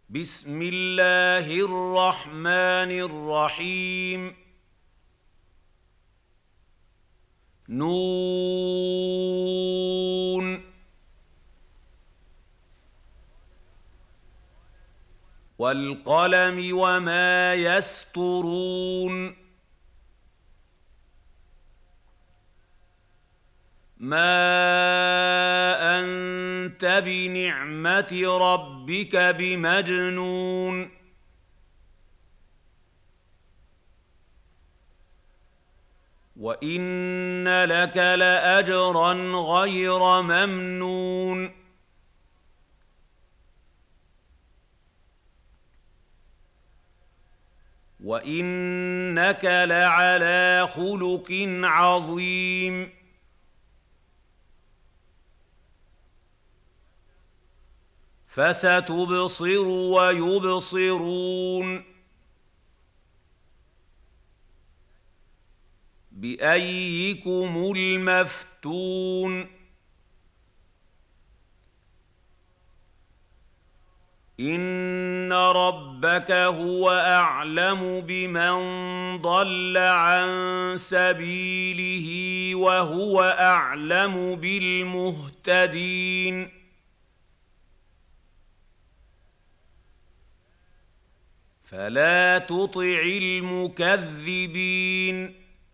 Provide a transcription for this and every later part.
بسم الله الرحمن الرحيم نون والقلم وما يسطرون ما أنت بنعمة ربك بمجنون وإن لك لأجرا غير ممنون وإنك لعلى خلق عظيم فستبصر ويبصرون بأيكم المفتون إن ربك هو أعلم بمن ضل عن سبيله وهو أعلم بالمهتدين فلا تطع المكذبين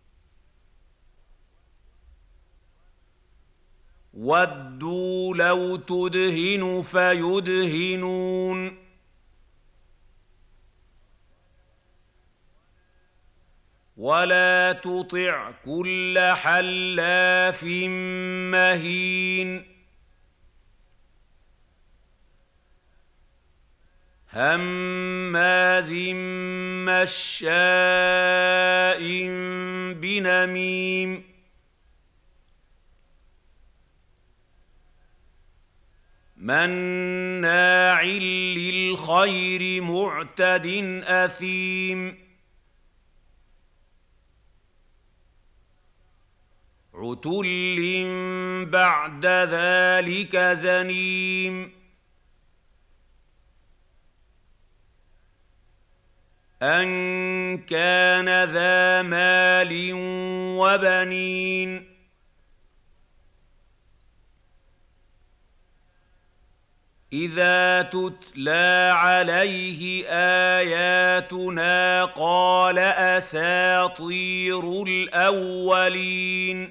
ودوا لو تدهن فيدهنون ولا تطع كل حلاف مهين هماز مشاء بنميم مناع للخير معتد أثيم عتل بعد ذلك زنيم أن كان ذا مال وبنين إذا تتلى عليه آياتنا قال أساطير الأولين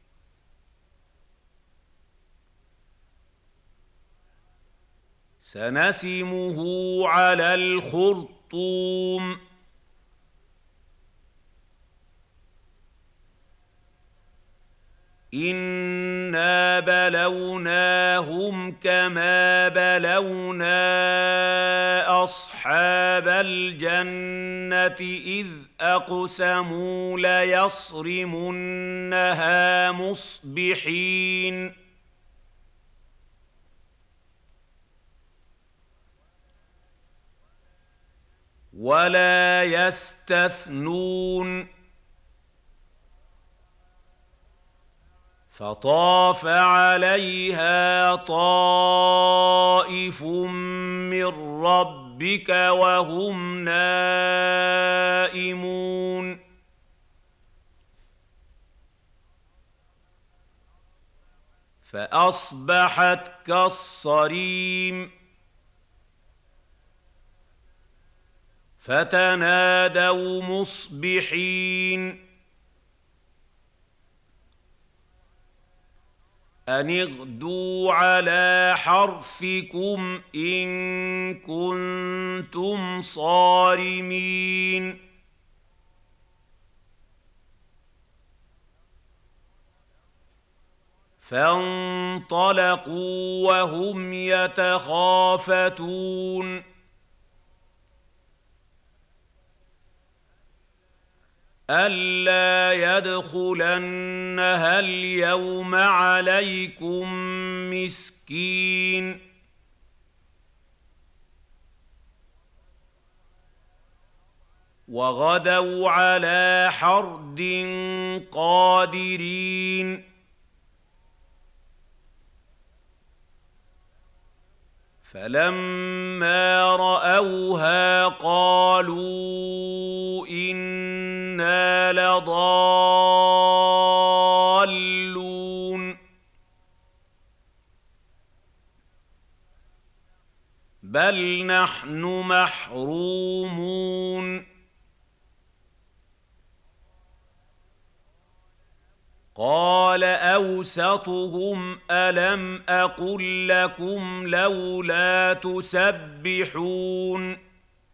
سنسمه على الخرطوم إنا بلوناهم كما بلونا أصحاب الجنة إذ أقسموا ليصرمنها مصبحين ولا يستثنون فطاف عليها طائف من ربك وهم نائمون فأصبحت كالصريم فتنادوا مصبحين أن اغدوا على حرثكم إن كنتم صارمين فانطلقوا وهم يتخافتون ألا يدخلنها اليوم عليكم مسكين وغدوا على حرد قادرين فلما رأوها قالوا إنا لضالون بل نحن محرومون قال أوسطهم ألم أقل لكم لولا تسبحون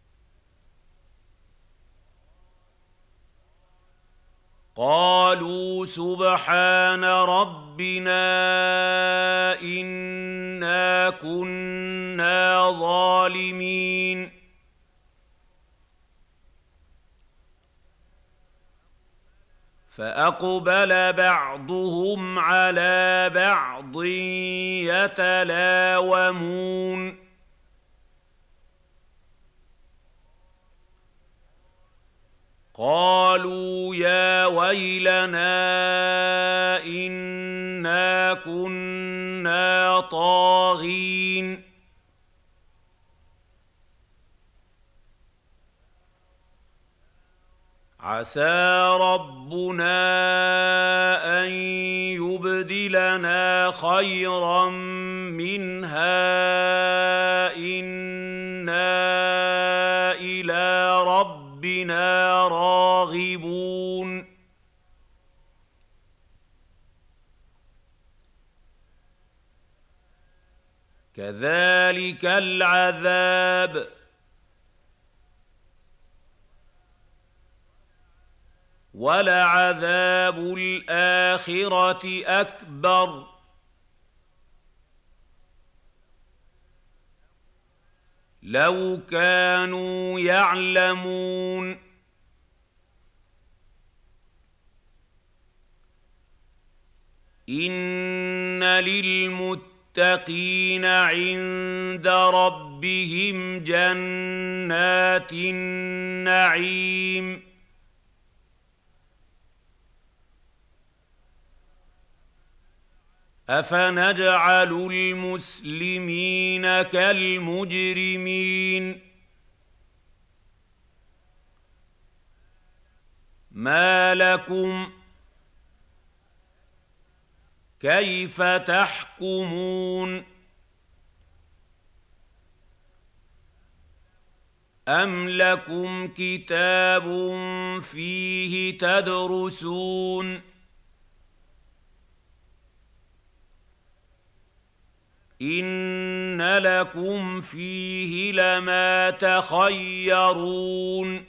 قالوا سبحان ربنا إنا كنا ظالمين فأقبل بعضهم على بعض يتلاومون قالوا يا ويلنا إنا كنا طاغين عسى ربنا أن يبدلنا خيرا منها إنا إلى ربنا راغبون كذلك العذاب ولعذاب الآخرة أكبر لو كانوا يعلمون إن للمتقين عند ربهم جنات النعيم أفنجعل المسلمين كالمجرمين ما لكم كيف تحكمون أم لكم كتاب فيه تدرسون إن لكم فيه لما تخيرون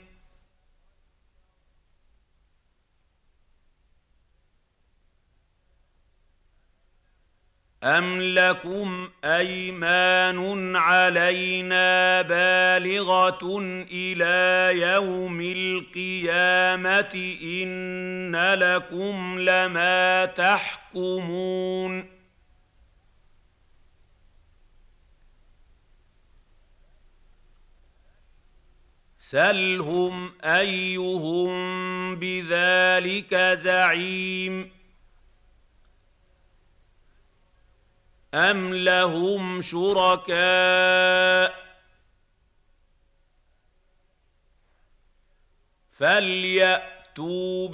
أم لكم أيمان علينا بالغة إلى يوم القيامة إن لكم لما تحكمون سلهم أيهم بذلك زعيم أم لهم شركاء فليأتوا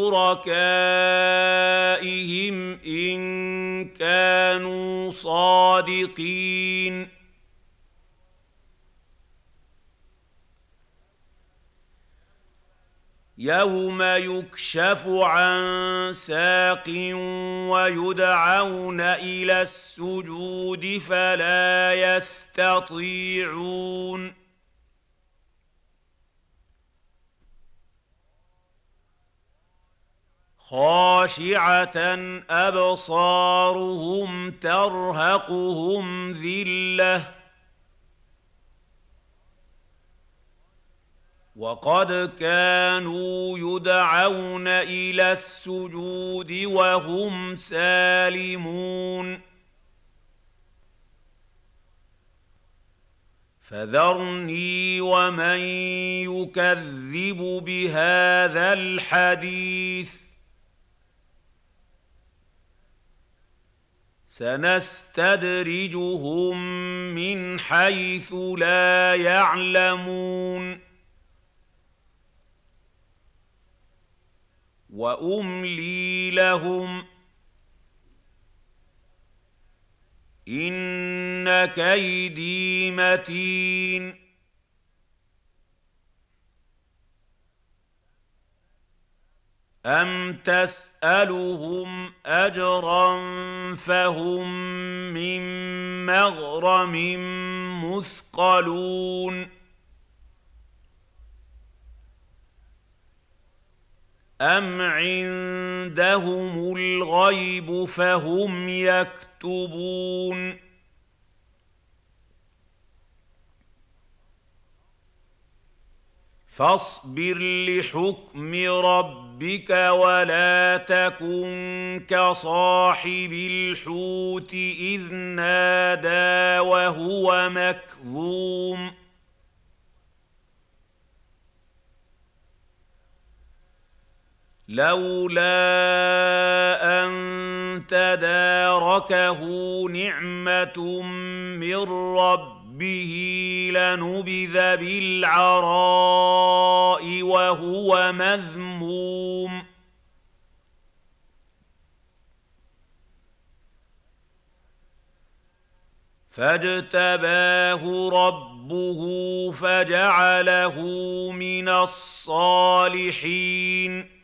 بشركائهم إن كانوا صادقين يوم يكشف عن ساق ويدعون إلى السجود فلا يستطيعون خاشعة أبصارهم ترهقهم ذلة وقد كانوا يدعون إلى السجود وهم سالمون فذرني ومن يكذب بهذا الحديث سنستدرجهم من حيث لا يعلمون واملي لهم ان كيدي متين أم تسألهم أجرا فهم من مغرم مثقلون أم عندهم الغيب فهم يكتبون فاصبر لحكم ربك ولا تكن كصاحب الحوت إذ نادى وهو مكظوم لولا أن تداركه نعمة من ربه لنبذ بالعراء وهو مذموم فاجتباه ربه فجعله من الصالحين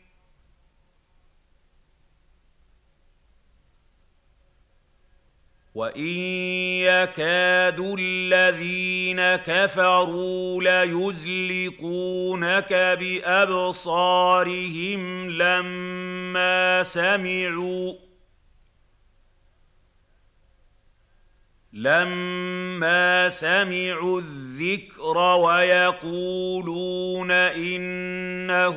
وإن يكاد الذين كفروا ليزلقونك بأبصارهم لما سمعوا الذكر ويقولون إنه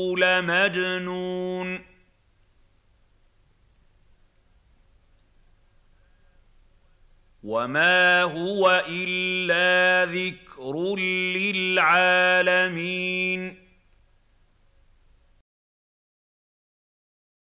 لمجنون وما هو إلا ذكر للعالمين